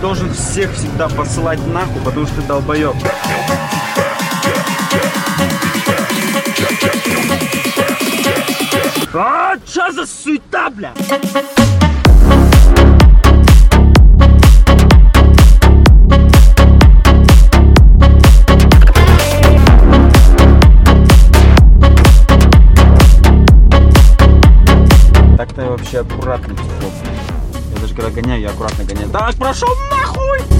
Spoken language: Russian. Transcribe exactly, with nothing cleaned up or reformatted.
должен всех всегда посылать нахуй, потому что ты долбоёб. А, чё за суета, бля? Так-то я вообще аккуратный психолог. Я даже когда гоняю, я аккуратно гоняю. Так, прошел нахуй!